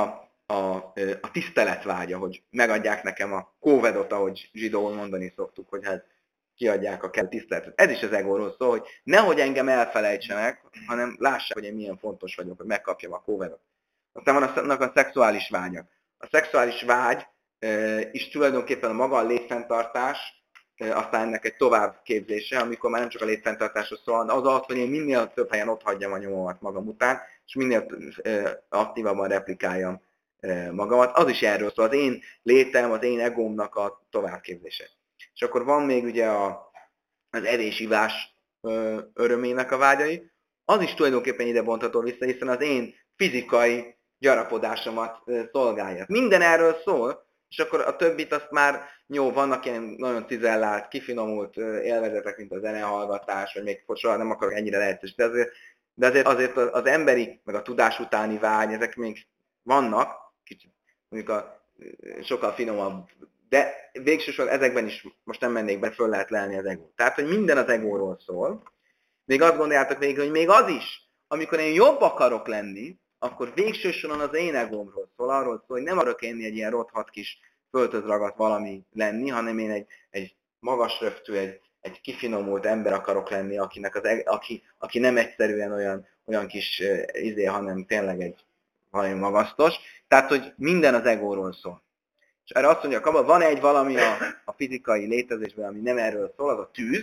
a tiszteletvágya, hogy megadják nekem a kóvedot, ahogy zsidóul mondani szoktuk, hogy hát kiadják a kell tiszteletet. Ez is az egóról szól, hogy nehogy engem elfelejtsenek, hanem lássák, hogy én milyen fontos vagyok, hogy megkapjam a kóvedot. Aztán vannak a szexuális vágyak. A szexuális vágy is tulajdonképpen a maga a létfenntartás, aztán ennek egy továbbképzése, amikor már nem csak a létfenntartásról szól, hanem az, hogy én minél több helyen ott hagyjam a nyomomat magam után, és minél aktívabban replikáljam magamat. Az is erről szól, az én létem, az én egómnak a továbbképzése. És akkor van még ugye az evés-ivás örömének a vágyai, az is tulajdonképpen ide bontható vissza, hiszen az én fizikai gyarapodásomat szolgálja. Minden erről szól, és akkor a többit azt már jó, vannak ilyen nagyon cizellált, kifinomult élvezetek, mint a zenehallgatás, vagy még soha nem akarok ennyire lehetős, de azért az emberi, meg a tudás utáni vágy, ezek még vannak, kicsit mondjuk sokkal finomabb, de végsősorban ezekben is most nem mennék be, föl lehet lelni az egót. Tehát, hogy minden az egóról szól. Még azt gondoljátok végig, hogy még az is, amikor én jobb akarok lenni, akkor végső soron az én egómról szól, arról szól, hogy nem akarok én egy ilyen rothadt kis földhöz ragadt valami lenni, hanem én egy magas röftű, egy kifinomult ember akarok lenni, aki nem egyszerűen olyan kis hanem tényleg valami magasztos. Tehát, hogy minden az egóról szól. És erre azt mondja, hogy van egy valami a fizikai létezésben, ami nem erről szól, az a tűz,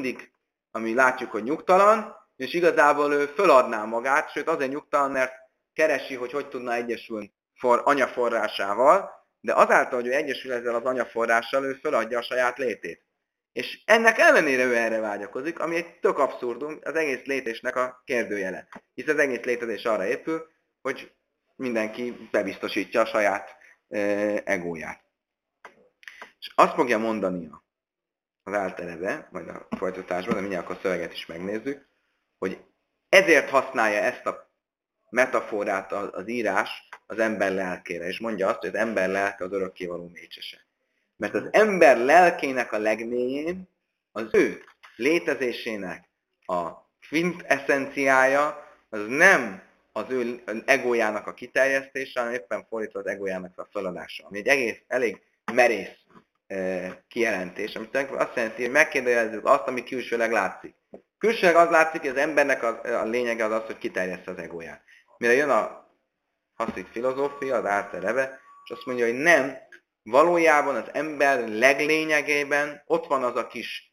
ami látjuk, hogy nyugtalan, és igazából ő föladná magát, sőt azért nyugtalan, mert keresi, hogy tudna egyesülni anyaforrásával, de azáltal, hogy ő egyesül ezzel az anyaforrással, ő föladja a saját létét. És ennek ellenére ő erre vágyakozik, ami egy tök abszurdum, az egész létésnek a kérdőjele. Hisz az egész létezés arra épül, hogy mindenki bebiztosítja a saját egóját. És azt fogja mondani az általebe, majd a folytatásban, de mindjárt a szöveget is megnézzük, hogy ezért használja ezt a metaforát az írás az ember lelkére, és mondja azt, hogy az ember lelke az örökkévaló mécsese. Mert az ember lelkének a legmélyén az ő létezésének a quintessenciája az nem az ő egójának a kiterjesztése, hanem éppen fordítva az egójának a feladása. Ami egy elég merész kijelentés, amit azt jelenti, hogy megkérdőjelezzük azt, ami külsőleg látszik. Külsőleg az látszik, hogy az embernek a lényege az, hogy kiterjeszte az egóját. Mire jön a haszid filozófia, az általebe, és azt mondja, hogy nem, valójában az ember leglényegében ott van az a kis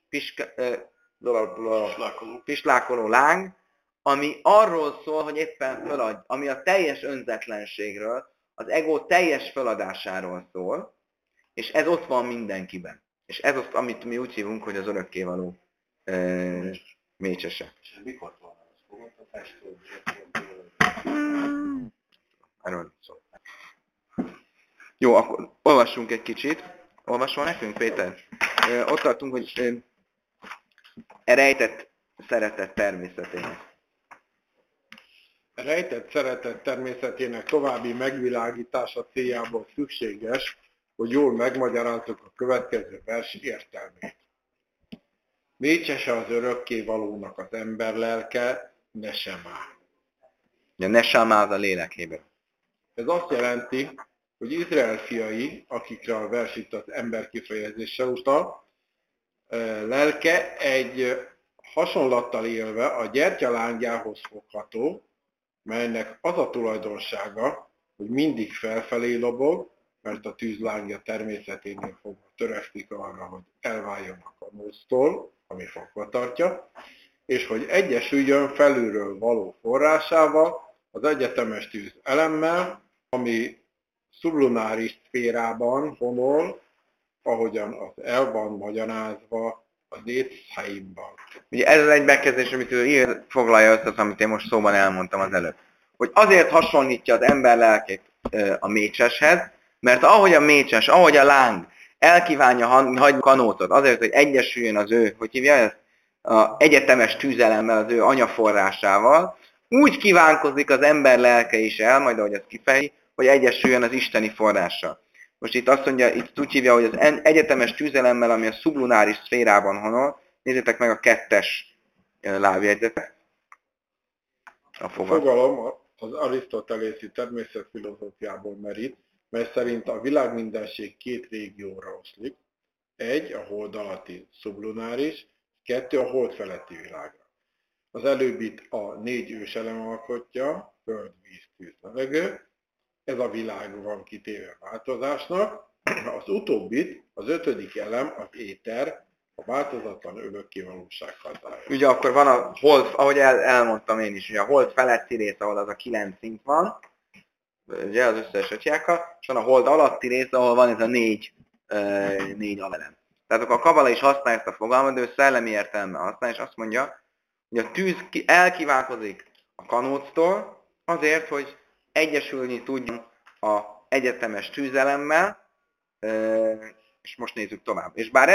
pislákoló láng, ami arról szól, hogy éppen föladj, ami a teljes önzetlenségről, az ego teljes feladásáról szól, és ez ott van mindenkiben. És ez az, amit mi úgy hívunk, hogy az örökkévaló mécsese. És mikor van az fogadtatástól? Erről szó. Jó, akkor olvassunk egy kicsit. Olvasol nekünk, Péter? Ott tartunk, hogy rejtett szeretet természetének. Rejtett szeretet természetének további megvilágítása céljából szükséges, hogy jól megmagyarázzuk a következő vers értelmét. Mécsese az örökkévalónak az ember lelke, nesemá. Ja, nesemá az a lélekében. Ez azt jelenti, hogy Izrael fiai, akikre a vers itt az ember kifejezéssel utal, lelke egy hasonlattal élve a gyertyalángjához fogható, melynek az a tulajdonsága, hogy mindig felfelé lobog, mert a tűzlángja természeténél fogva törekszik arra, hogy elváljon a kanóztól, ami fogva tartja, és hogy egyesüljön felülről való forrásával, az egyetemes tűz elemmel, ami szublunáris szférában honol, ahogyan az el van magyarázva az Étszeimban. Ugye ez az egy bekezdés, amit ő foglalja össze, amit én most szóban elmondtam az előbb. Hogy azért hasonlítja az ember lelkét a mécseshez, mert ahogy a mécses, ahogy a láng elkívánja hagyni kanótot, azért, hogy egyesüljön az ő, hogy hívja ezt? A egyetemes tűzelemmel, az ő anyaforrásával, úgy kívánkozik az ember lelke is el, majd ahogy ezt kifejezi, hogy egyesüljön az isteni forrással. Most itt azt mondja, itt úgy hívja, hogy az egyetemes tűzelemmel, ami a szublunáris szférában honol, nézzétek meg a 2. lábjegyzetet. A fogalom az arisztotelészi természetfilozófiából merít, mely szerint a világmindenség 2 régióra oszlik, 1 a hold alatti szublunáris, 2 a hold feletti világra. Az előbbit a 4 őselem alkotja, föld, víz, tűz, levegő, ez a világ van kitéve változásnak, az utóbbit, az 5. elem, az éter, a változatlan örökkévalóság hazája. Ugye akkor van a hold, ahogy elmondtam én is, ugye a hold feletti rész, ahol az a 9 szint van, ugye az összes ötjáka, és van a hold alatti rész, ahol van ez a 4 alelem. Tehát akkor a Kabala is használja ezt a fogalmat, de ő szellemi értelemben használja, és azt mondja, hogy a tűz elkívánkozik a kanóctól azért, hogy egyesülni tudjon az egyetemes tűzelemmel, és most nézzük tovább. És bár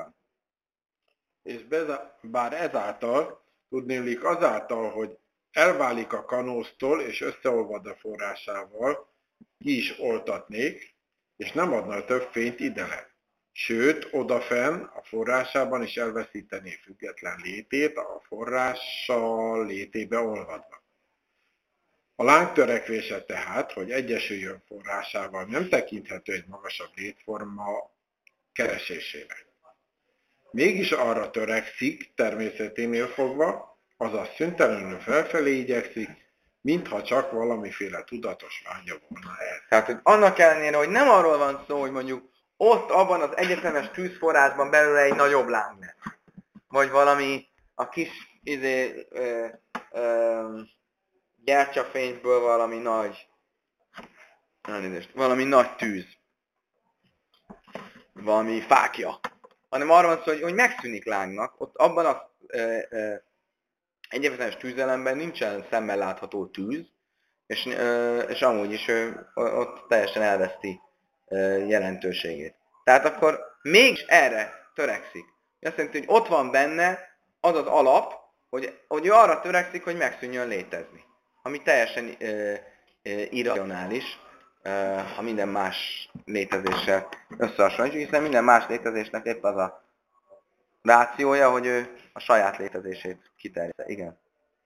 ezáltal, tudnélik azáltal, hogy elválik a kanóztól és összeolvad a forrásával, ki is oltatnék, és nem adna több fényt idele. Sőt, odafenn a forrásában is elveszítené független létét, a forrással létébe olvadva. A láng törekvése tehát, hogy egyesüljön forrásával, nem tekinthető egy magasabb létforma keresésének. Mégis arra törekszik, természeténél fogva, azaz szüntelenül felfelé igyekszik, mintha csak valamiféle tudatos vágya volna el. Tehát, hogy annak ellenére, hogy nem arról van szó, hogy mondjuk ott abban az egyetemes tűzforrásban belőle egy nagyobb láng lesz. Vagy valami a kis gyertyafényből valami nagy tűz, valami fákja, hanem arról van szó, hogy megszűnik lángnak, ott abban az egyébként tűzelemben nincsen szemmel látható tűz, és amúgy is ott teljesen elveszti jelentőségét. Tehát akkor mégis erre törekszik. Azt jelenti, hogy ott van benne az az alap, hogy ő arra törekszik, hogy megszűnjön létezni. Ami teljesen irracionális, ha minden más létezéssel összehasonlítjuk, hiszen minden más létezésnek épp az a rációja, hogy ő a saját létezését kiterjedte. Igen.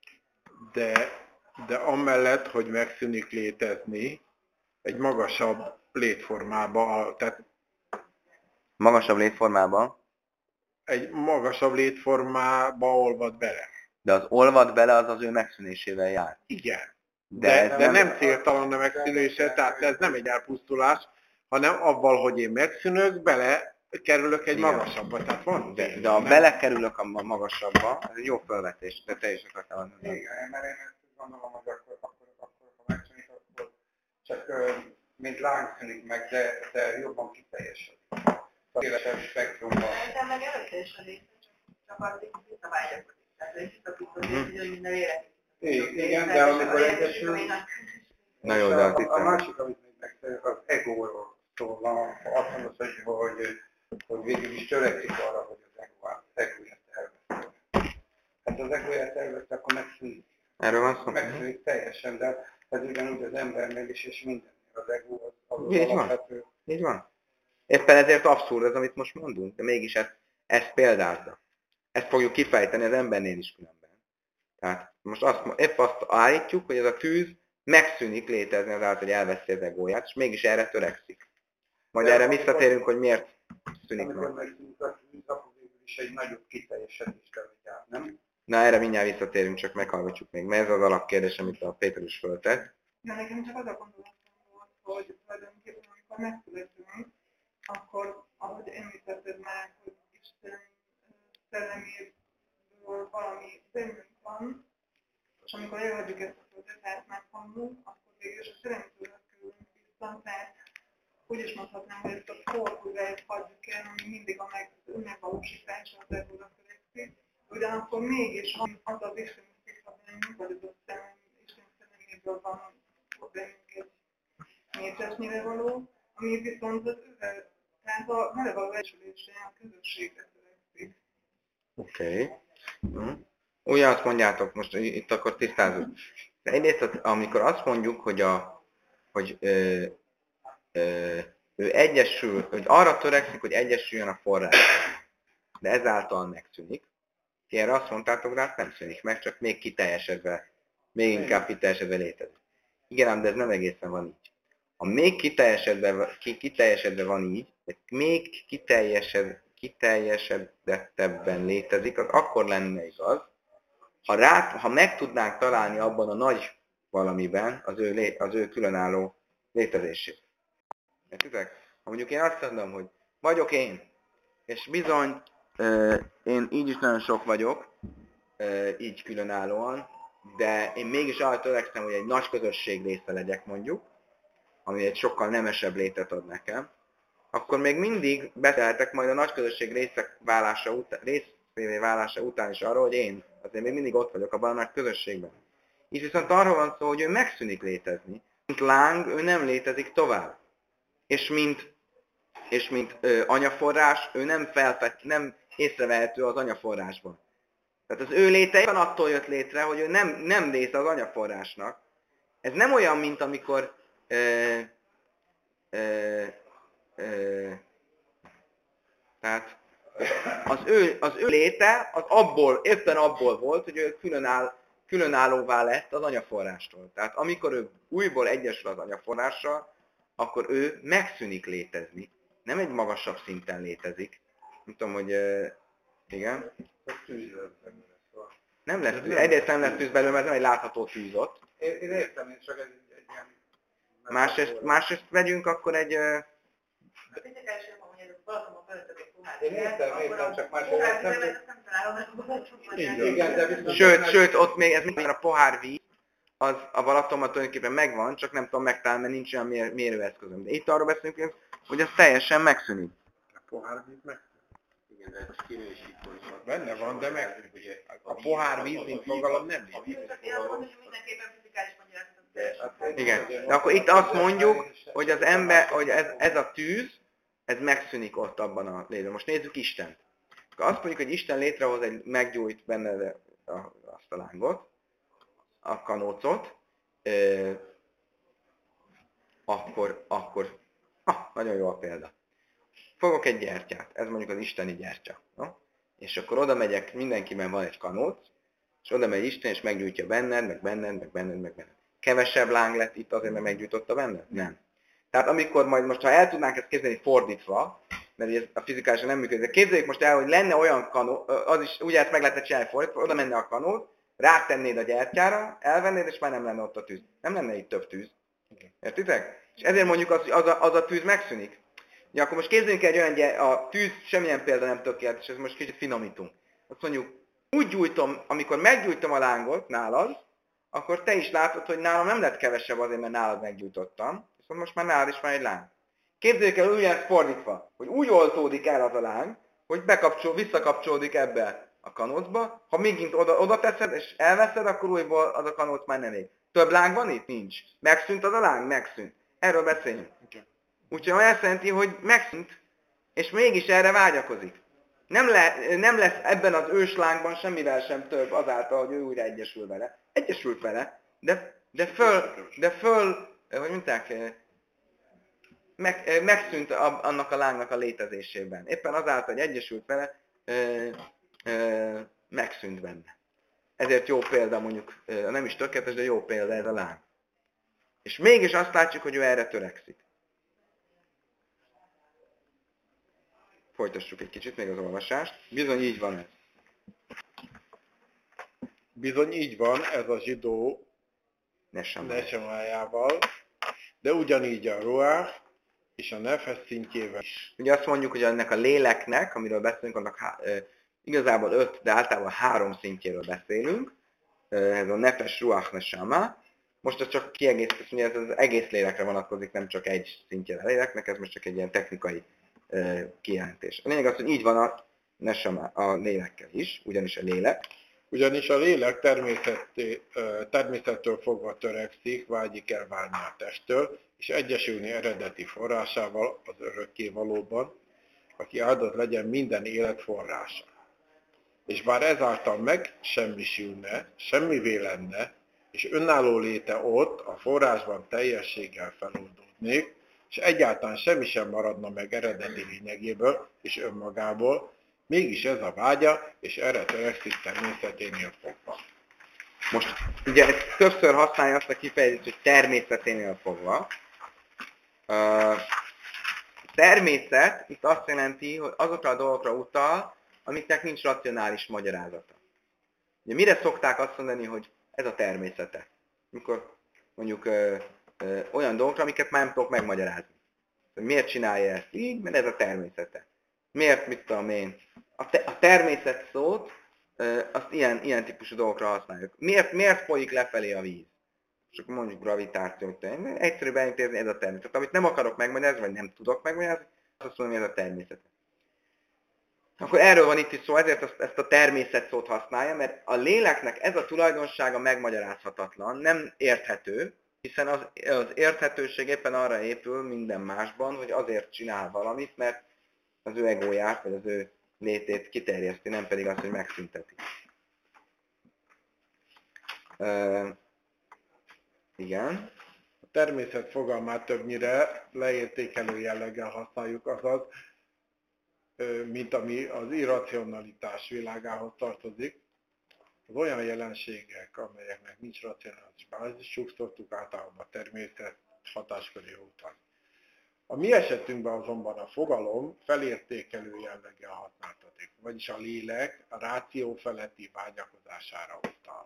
De amellett, hogy megszűnik létezni, egy magasabb létformába, tehát Magasabb létformában, egy magasabb létformába olvad bele. de az olvad bele az az ő megszűnésével jár. Igen. De De nem céltalan a megszűnése, tehát ez nem egy elpusztulás, hanem avval, hogy én megszűnök, bele kerülök egy Igen. magasabbba. Tehát van de ha belekerülök a magasabbba, ez egy jó felvetés, de te is akartál mondani. Igen, mert én ezt gondolom, hogy akkor ha megszűnik, akkor csak mint láng szűnik meg, de jobban kiteljesedik. A szélesebb spektrumban. Szerintem meg előtte is a léte, csak addig visszavágyakodik. Tehát ő visszapítani, hogy minden élet. Igen, de amikor egyesül... Na jó, de a másik, amit még megszerint, az egóról szól. Azt mondod, hogy végül is törekszik arra, hogy az egóját elveszti. Hát az egóját elveszti, akkor megszűnik. Erről van szó? Megszűnik teljesen, de ez ugyanúgy az embernek is, és mindennél az egó az Így van. alapvető. Így van. Éppen ezért abszurd ez, amit most mondunk, de mégis ezt példázza. Ezt fogjuk kifejteni az embernél is különben. Tehát most épp azt állítjuk, hogy ez a tűz megszűnik létezni azáltal, hogy elveszi az egóját, és mégis erre törekszik. Majd erre visszatérünk, hogy miért szűnik Amikor meg. megszűnik a tűz, akkor végül is egy nagyobb kiteljesedésre megy át, nem? Na erre mindjárt visszatérünk, csak meghallgatjuk még, mert ez az alapkérdés, amit a Péter is föltett. Ja, nekem csak az a gondolatom volt, hogy tulajdonképpen amikor megszületünk, akkor, ahogy említetted már, hogy Isten szelleméből valami bennünk van, és amikor elhagyjuk ezt a földet, tehát meghalunk, akkor végül is a szellemtől kerülünk vissza, tehát úgy is mondhatnám, hogy ezt a forgózást hagyjuk el, ami mindig a megvalósítása az ebből törekszik. Ugyanakkor mégis az az Isten vissza bennünk, vagy az a Isten szelleméből van bennünk egy négyzetnyire való, ami viszont az tehát a vele való egyesülésre, a közösségre törekszik. Oké. Ugye azt mondjátok, most itt akkor tisztázunk. De egyrészt, amikor azt mondjuk, hogy ő egyesül, hogy arra törekszik, hogy egyesüljön a forrással, de ezáltal megszűnik. Ti erre azt mondtátok rá, nem szűnik meg, csak még kiteljesedve, még inkább kiteljesedve létezik. Igen, ám de ez nem egészen van így. Ha még kiteljesedve van így, vagy még kiteljesedettebben létezik, az akkor lenne igaz, ha meg tudnánk találni abban a nagy valamiben az ő különálló létezését. Értitek? Ha mondjuk én azt mondom, hogy vagyok én, és bizony én így is nagyon sok vagyok, így különállóan, de én mégis arra törekszem, hogy egy nagy közösség része legyek mondjuk, ami egy sokkal nemesebb létet ad nekem, akkor még mindig beszélhetek majd a nagy közösség részévé válása után is arról, hogy én azért még mindig ott vagyok abban a nagy közösségben. Így viszont arról van szó, hogy ő megszűnik létezni. Mint láng, ő nem létezik tovább. És mint anyaforrás, ő nem észrevehető az anyaforrásban. Tehát az ő léte éppen attól jött létre, hogy ő nem része az anyaforrásnak. Ez nem olyan, mint amikor tehát az ő léte az éppen abból volt, hogy ő különállóvá lett az anyaforrástól. Tehát amikor ő újból egyesül az anyaforrással, akkor ő megszűnik létezni. Nem egy magasabb szinten létezik. Nem tudom, hogy igen. Nem lesz tűz. Egyrészt nem lesz tűz belőle, mert nem egy látható tűz ott. Én értem, én csak egy ilyen... Másrészt vegyünk akkor egy... Én értem, csak másrészt Sőt, ott még ez mint a pohár víz, az a Balatonban tulajdonképpen megvan, csak nem tudom megtalálni, mert nincs olyan mérőeszközöm. De itt arról beszélünk, hogy az teljesen megszűnik. A pohárvíz meg? Igen, de ez kinősítő is van. Benne van, de meg a pohárvíz, mint fogalom nem Csak én azt mondom, hogy mindenképpen fizikális magyarázatot. Igen. De akkor itt azt mondjuk, hogy az ember, hogy ez a tűz, ez megszűnik ott abban a létben. Most nézzük Istent. Akkor azt mondjuk, hogy Isten létrehoz meggyújt benne azt a lángot, a kanócot, akkor nagyon jó a példa. Fogok egy gyertyát, ez mondjuk az isteni gyertya. No? És akkor oda megyek, mindenkiben van egy kanóc, és oda megy Isten, és meggyújtja benned, meg benned, meg benned, meg benned. Kevesebb láng lett itt azért, mert meggyújtotta benned? Nem. Tehát amikor majd most, ha el tudnánk ezt képzelni fordítva, mert ez a fizikálisan nem működik, de képzeljük most el, hogy lenne olyan kanó, az is ugye ezt meg lehetett csinálni fordítva, oda menne a kanót, rátennéd a gyertyára, elvennéd, és már nem lenne ott a tűz. Nem lenne itt több tűz. Értitek? És ezért mondjuk azt, hogy az a tűz megszűnik. Ja, akkor most képzeljünk egy olyan a tűz semmilyen példa nem tökéletes, ez most kicsit finomítunk. Azt mondjuk, úgy gyújtom, amikor meggyújtom a lángot nálad, akkor te is látod, hogy nálam nem lett kevesebb azért, mert nálad meggyújtottam, viszont most már nálad is van egy láng. Képzeljük el úgy ezt fordítva, hogy úgy oltódik el az a láng, hogy visszakapcsolódik ebbe a kanócba, ha megint oda teszed és elveszed, akkor újból az a kanóc már nem ég. Több láng van itt? Nincs. Megszűnt az a láng? Megszűnt. Erről beszélünk. Úgyhogy azt jelenti, hogy megszűnt, és mégis erre vágyakozik. Nem lesz ebben az őslángban semmivel sem több azáltal, hogy ő újra egyesül vele. Egyesült vele, de föl, hogy mondták, megszűnt annak a lángnak a létezésében. Éppen azáltal, hogy egyesült vele, megszűnt benne. Ezért jó példa mondjuk, nem is tökéletes, de jó példa ez a láng. És mégis azt látjuk, hogy ő erre törekszik. Folytassuk egy kicsit még az olvasást. Bizony így van ez. Bizony így van ez a zsidó nesemájával, de ugyanígy a ruach és a nefes szintjével is. Ugye azt mondjuk, hogy ennek a léleknek, amiről beszélünk, annak igazából 5, de általában 3 szintjéről beszélünk. Ez a nefes, ruach, nesama. Most ez csak kiegészítés, ugye ez az egész lélekre vonatkozik, nem csak egy szintjére a léleknek, ez most csak egy ilyen technikai kijelentés. A lényeg az, hogy így van a nesama a lélekkel is, ugyanis a lélek. Ugyanis a lélek természettől fogva törekszik, vágyik elválni a testtől, és egyesülni eredeti forrásával, az örökkévalóban, aki áldott legyen minden élet forrása. És bár ezáltal megsemmisülne, semmivé lenne, és önálló léte ott a forrásban teljességgel feloldódnék, és egyáltalán semmi sem maradna meg eredeti lényegéből és önmagából, mégis ez a vágya, és erre törekszik természeténél fogva. Most ugye többször használja azt a kifejezést, hogy természeténél fogva. Természet itt azt jelenti, hogy azokra a dolgokra utal, amiknek nincs racionális magyarázata. Ugye mire szokták azt mondani, hogy ez a természete? Mikor mondjuk olyan dolgokra, amiket már nem tudok megmagyarázni. Hogy miért csinálja ezt így, mert ez a természete. Miért, mit tudom én? A természet szót, azt ilyen típusú dolgokra használjuk. Miért folyik lefelé a víz? És akkor mondjuk gravitáció, egyszerűen beintézni, ez a természet. Amit nem akarok megmagyarázni, vagy nem tudok megmagyarázni, azt mondom, hogy ez a természet. Akkor erről van itt is szó, ezért ezt a természet szót használja, mert a léleknek ez a tulajdonsága megmagyarázhatatlan, nem érthető, hiszen az érthetőség éppen arra épül minden másban, hogy azért csinál valamit, mert az ő egóját, vagy az ő létét kiterjeszti, nem pedig az, hogy megszünteti. Igen. A természet fogalmát többnyire leértékelő jelleggel használjuk, azaz, mint ami az irracionalitás világához tartozik. Az olyan jelenségek, amelyeknek nincs racionális bázisuk, szoktuk általában a természet hatásköré utalni. A mi esetünkben azonban a fogalom felértékelő jelleggel használtatik, vagyis a lélek a ráció feletti vágyakozására utal.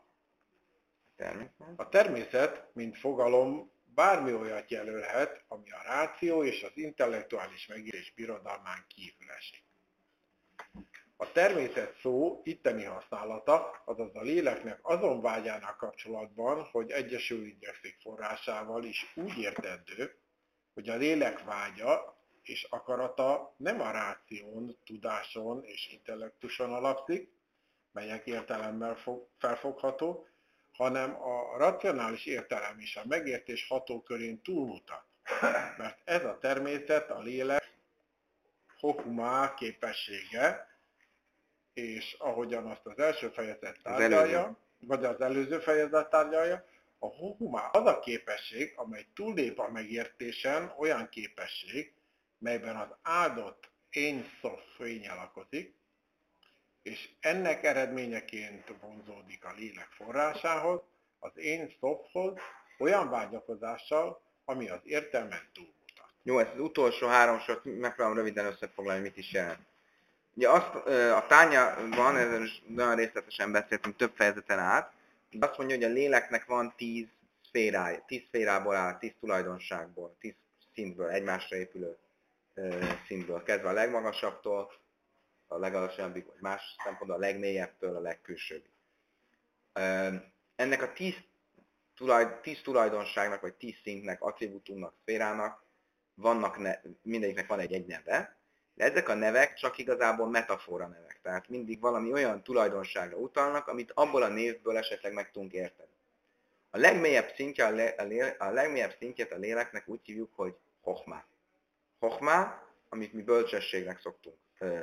A természet, mint fogalom, bármi olyat jelölhet, ami a ráció és az intellektuális megélés birodalmán kívül esik. A természet szó itteni használata, azaz a léleknek azon vágyának kapcsolatban, hogy egyesülni igyekszik forrásával is úgy értendő, hogy a lélek vágya és akarata nem a ráción, tudáson és intellektuson alapszik, melyek értelemmel felfogható, hanem a racionális értelem és a megértés hatókörén túlmutat. Mert ez a természet, a lélek hokumá képessége, és ahogyan azt az első fejezet tárgyalja, vagy az előző fejezet tárgyalja, a hokumá az a képesség, amely túllép a megértésen, olyan képesség, melyben az áldott én szof fénye lakozik, és ennek eredményeként vonzódik a lélek forrásához, az én szofhoz, olyan vágyakozással, ami az értelmen túlmutat. Jó, ezt az utolsó 3 sort megpróbálom röviden összefoglalni, mit is jelent. Ugye azt a tányában, ezen nagyon részletesen beszéltünk több fejezeten át, azt mondja, hogy a léleknek van 10 szférája, 10 szférából áll, 10 tulajdonságból, 10 szintből, egymásra épülő szintből, kezdve a legmagasabbtól, a legalacsonyabbig, vagy más szempontból a legmélyebbtől a legkülsőbbig. Ennek a 10 tulajdonságnak, vagy 10 szintnek, attribútumnak, szférának, mindegyiknek van egy neve, de ezek a nevek csak igazából metafora nevek. Tehát mindig valami olyan tulajdonságra utalnak, amit abból a névből esetleg meg tudunk érteni. A legmélyebb szintjét a léleknek úgy hívjuk, hogy hochmá. Hochmá, amit mi bölcsességnek szoktunk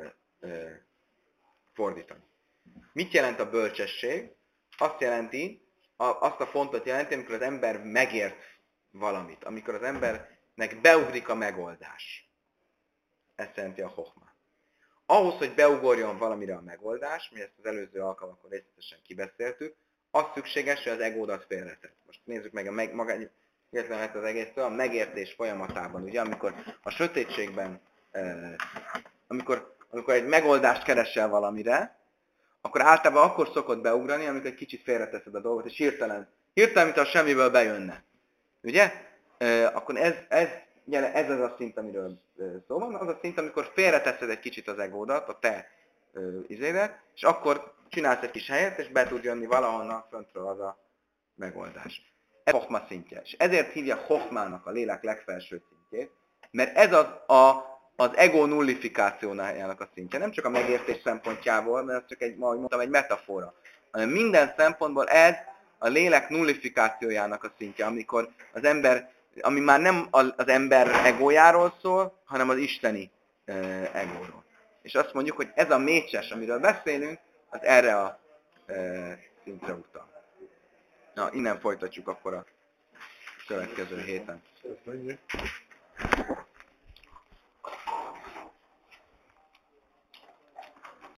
fordítani. Mit jelent a bölcsesség? Azt jelenti, azt a pontot jelenti, amikor az ember megért valamit, amikor az embernek beugrik a megoldás. Ezt jelenti a hochmá. Ahhoz, hogy beugorjon valamire a megoldás, mi ezt az előző alkalmakkor részletesen kibeszéltük, az szükséges, hogy az egódat félretett. Most nézzük meg az egésztől, a megértés folyamatában, ugye, amikor a sötétségben, amikor egy megoldást keresel valamire, akkor általában akkor szokott beugrani, amikor egy kicsit félreteszed a dolgot, és hirtelen, mint a semmiből bejönne. Ugye? Akkor ez az a szint, amiről szó van, az a szint, amikor félreteszed egy kicsit az egódat, a te izédet, és akkor csinálsz egy kis helyet, és be tud jönni valahonnan föntről az a megoldás. Ez a hochma szintje. És ezért hívja hochmának a lélek legfelső szintjét, mert ez az ego nullifikációjának a szintje. Nem csak a megértés szempontjából, mert ez csak egy metafora, hanem minden szempontból ez a lélek nullifikációjának a szintje, amikor az ember, ami már nem az ember egójáról szól, hanem az isteni egóról. És azt mondjuk, hogy ez a mécses, amiről beszélünk, az erre a szintre utal. Na, innen folytatjuk akkor a következő héten. Köszönjük.